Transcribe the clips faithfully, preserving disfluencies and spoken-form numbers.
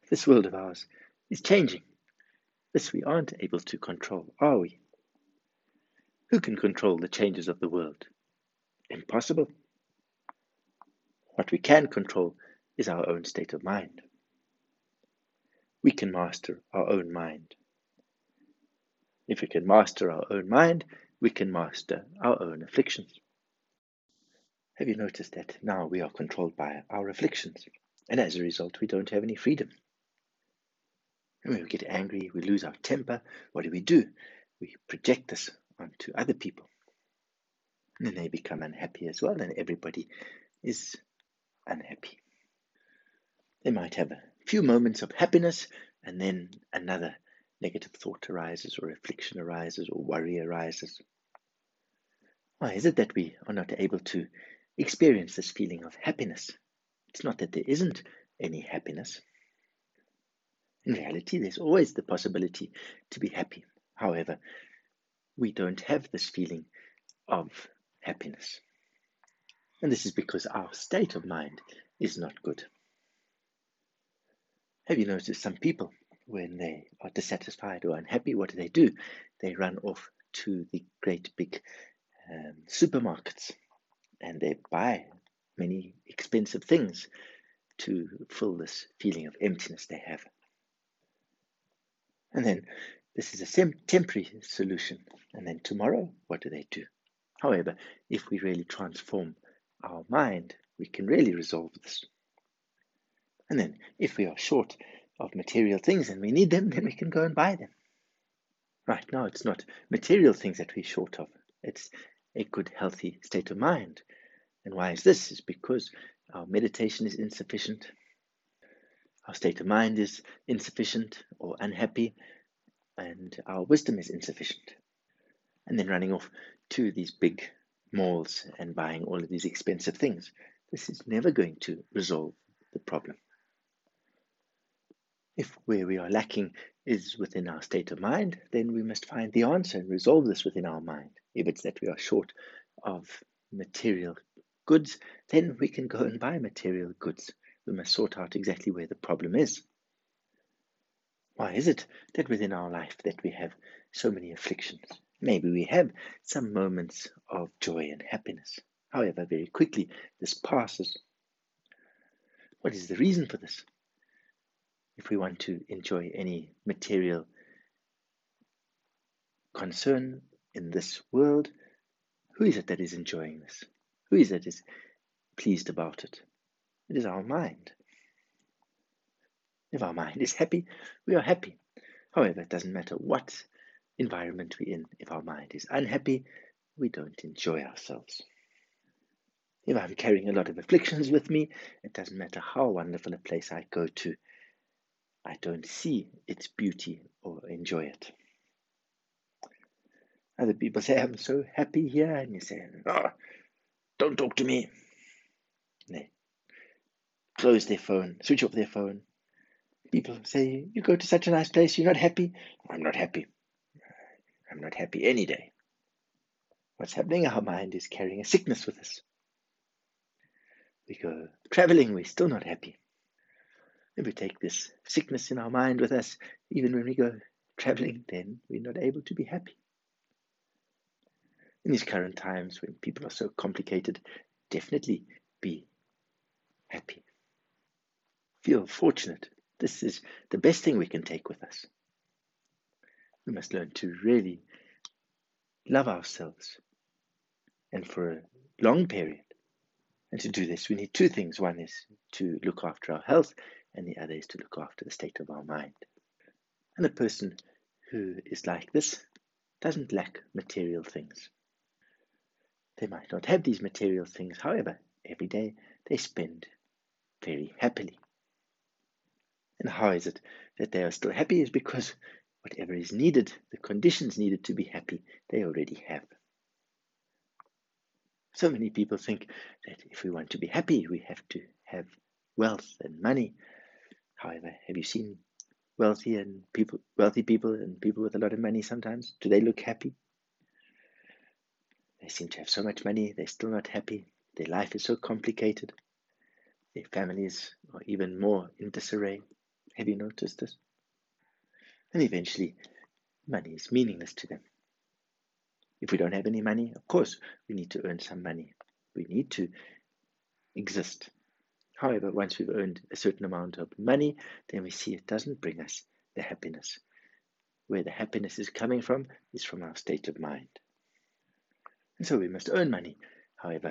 This world of ours is changing. This we aren't able to control, are we? Who can control the changes of the world? Impossible. What we can control is our own state of mind. We can master our own mind. If we can master our own mind, we can master our own afflictions. Have you noticed that now we are controlled by our afflictions, and as a result we don't have any freedom? And when we get angry, we lose our temper, what do we do? We project this onto other people. And then they become unhappy as well, and everybody is unhappy. They might have a few moments of happiness, and then another negative thought arises, or affliction arises, or worry arises. Why is it that we are not able to experience this feeling of happiness? It's not that there isn't any happiness. In reality, there's always the possibility to be happy. However, we don't have this feeling of happiness. And this is because our state of mind is not good. Have you noticed some people, when they are dissatisfied or unhappy, what do they do? They run off to the great big um, supermarkets and they buy many expensive things to fill this feeling of emptiness they have. And then this is a temporary solution. And then tomorrow, what do they do? However, if we really transform our mind, we can really resolve this. And then if we are short of material things and we need them, then we can go and buy them. Right now, it's not material things that we're short of. It's a good, healthy state of mind. And why is this? It's because our meditation is insufficient. Our state of mind is insufficient or unhappy, and our wisdom is insufficient. And then running off to these big malls and buying all of these expensive things. This is never going to resolve the problem. If where we are lacking is within our state of mind, then we must find the answer and resolve this within our mind. If it's that we are short of material goods, then we can go and buy material goods. We must sort out exactly where the problem is. Why is it that within our life that we have so many afflictions? Maybe we have some moments of joy and happiness. However, very quickly this passes. What is the reason for this? If we want to enjoy any material concern in this world, who is it that is enjoying this? Who is it that is pleased about it? It is our mind. If our mind is happy, we are happy. However, it doesn't matter what environment we're in. If our mind is unhappy, we don't enjoy ourselves. If I'm carrying a lot of afflictions with me, it doesn't matter how wonderful a place I go to, I don't see its beauty or enjoy it. Other people say, I'm so happy here, and you say, oh, don't talk to me. They close their phone, switch off their phone. People say, you go to such a nice place, you're not happy. I'm not happy. I'm not happy any day. What's happening? Our mind is carrying a sickness with us. We go traveling, we're still not happy. If we take this sickness in our mind with us, even when we go traveling, then we're not able to be happy. In these current times when people are so complicated, definitely be happy. Feel fortunate. This is the best thing we can take with us. We must learn to really love ourselves, and for a long period. And to do this, we need two things. One is to look after our health, and the other is to look after the state of our mind. And a person who is like this doesn't lack material things. They might not have these material things, however, every day they spend very happily. And how is it that they are still happy? Is because whatever is needed, the conditions needed to be happy, they already have. So many people think that if we want to be happy, we have to have wealth and money. However, have you seen wealthy and people, wealthy people and people with a lot of money sometimes? Do they look happy? They seem to have so much money, they're still not happy. Their life is so complicated. Their families are even more in disarray. Have you noticed this? And eventually, money is meaningless to them. If we don't have any money, of course, we need to earn some money. We need to exist. However, once we've earned a certain amount of money, then we see it doesn't bring us the happiness. Where the happiness is coming from is from our state of mind. And so we must earn money. However,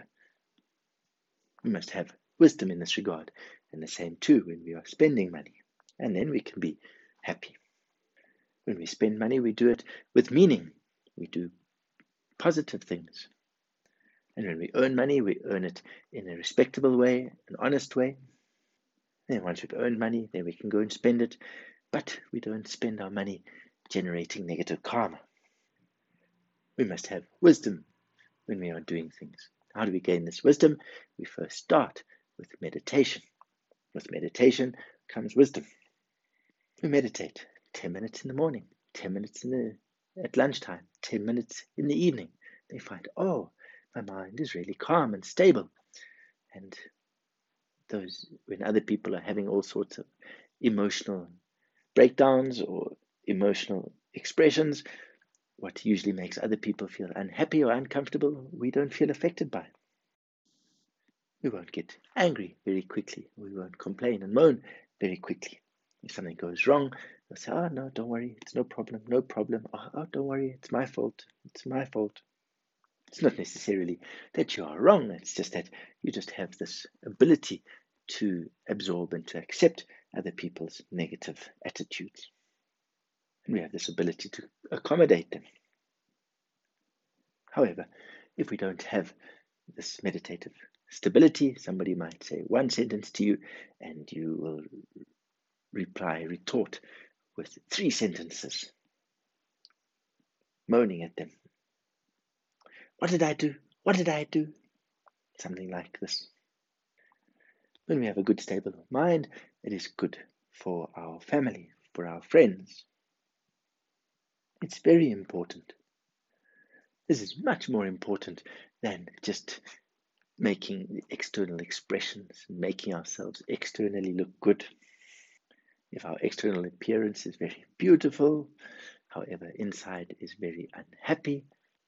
we must have wisdom in this regard, and the same too when we are spending money. And then we can be happy. When we spend money, we do it with meaning. We do positive things. And when we earn money, we earn it in a respectable way, an honest way. And once we've earned money, then we can go and spend it. But we don't spend our money generating negative karma. We must have wisdom when we are doing things. How do we gain this wisdom? We first start with meditation. With meditation comes wisdom. We meditate ten minutes in the morning, ten minutes in the, at lunchtime, ten minutes in the evening. They find, oh, my mind is really calm and stable. And those, when other people are having all sorts of emotional breakdowns or emotional expressions, what usually makes other people feel unhappy or uncomfortable, we don't feel affected by. We won't get angry very quickly. We won't complain and moan very quickly. If something goes wrong, we'll say, oh, no, don't worry. It's no problem, no problem. Oh, oh, don't worry. It's my fault. It's my fault. It's not necessarily that you are wrong. It's just that you just have this ability to absorb and to accept other people's negative attitudes. And we have this ability to accommodate them. However, if we don't have this meditative stability, somebody might say one sentence to you and you will reply, retort with three sentences, moaning at them. What did I do? What did I do? Something like this. When we have a good, stable mind, it is good for our family, for our friends. It's very important. This is much more important than just making external expressions, making ourselves externally look good. If our external appearance is very beautiful, however, inside is very unhappy,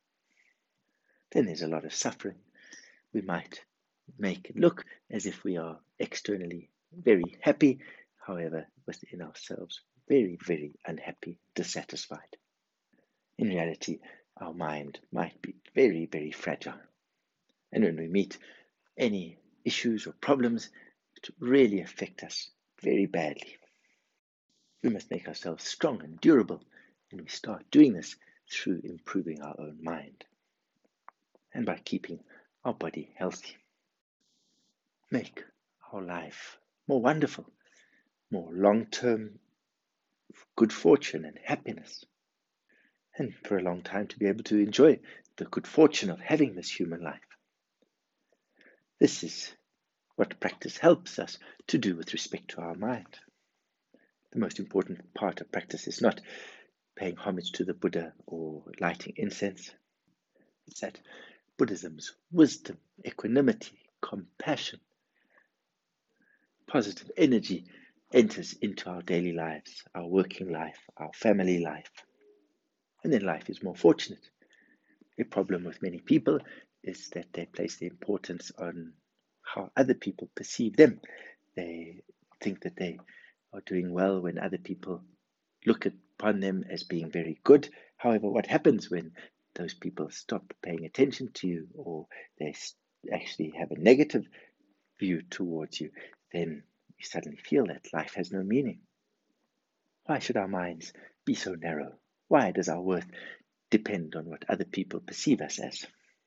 then there's a lot of suffering. We might make it look as if we are externally very happy, however, within ourselves, very, very unhappy, dissatisfied. In reality, our mind might be very, very fragile. And when we meet any issues or problems, it really affect us very badly. We must make ourselves strong and durable, and we start doing this through improving our own mind and by keeping our body healthy. Make our life more wonderful, more long-term good fortune and happiness, and for a long time to be able to enjoy the good fortune of having this human life. This is what practice helps us to do with respect to our mind. The most important part of practice is not paying homage to the Buddha or lighting incense. It's that Buddhism's wisdom, equanimity, compassion, positive energy enters into our daily lives, our working life, our family life. And then life is more fortunate. A problem with many people is that they place the importance on how other people perceive them. They think that they are doing well when other people look upon them as being very good. However, what happens when those people stop paying attention to you, or they actually have a negative view towards you, then you suddenly feel that life has no meaning. Why should our minds be so narrow? Why does our worth depend on what other people perceive us as?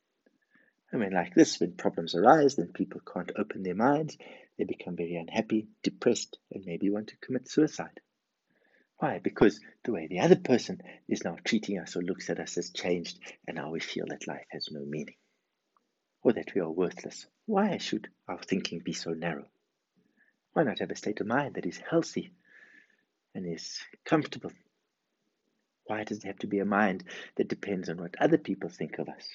I mean, like this, when problems arise, then people can't open their minds. They become very unhappy, depressed, and maybe want to commit suicide. Why? Because the way the other person is now treating us or looks at us has changed, and now we feel that life has no meaning, or that we are worthless. Why should our thinking be so narrow? Why not have a state of mind that is healthy and is comfortable? Why does it have to be a mind that depends on what other people think of us?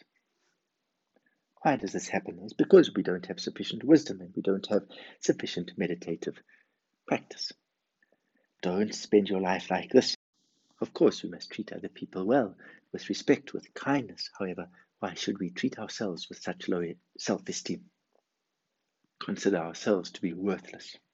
Why does this happen? It's because we don't have sufficient wisdom and we don't have sufficient meditative practice. Don't spend your life like this. Of course, we must treat other people well, with respect, with kindness. However, why should we treat ourselves with such low self-esteem? Consider ourselves to be worthless.